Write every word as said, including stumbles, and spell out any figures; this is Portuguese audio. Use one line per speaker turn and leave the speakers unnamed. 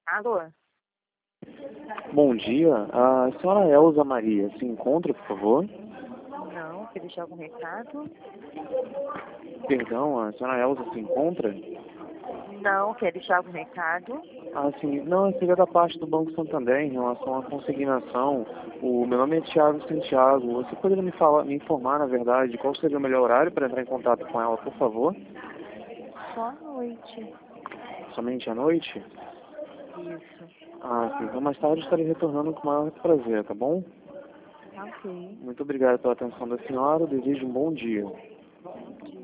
Alô?
Bom dia. A senhora Elza Maria se encontra, por favor?
Não, quer deixar algum recado?
Perdão, a senhora Elza se encontra?
Não, quer deixar algum recado?
Ah, sim. Não, seria da parte do Banco Santander em relação à consignação. O meu nome é Thiago Santiago. Você poderia me falar, me informar, na verdade, qual seria o melhor horário para entrar em contato com ela, por favor?
Só à noite.
Somente à noite?
Isso.
Ah, sim. Então mais tarde eu estarei retornando com o maior prazer, tá bom?
Ok.
Muito obrigado pela atenção da senhora. Desejo um bom dia.
Bom dia.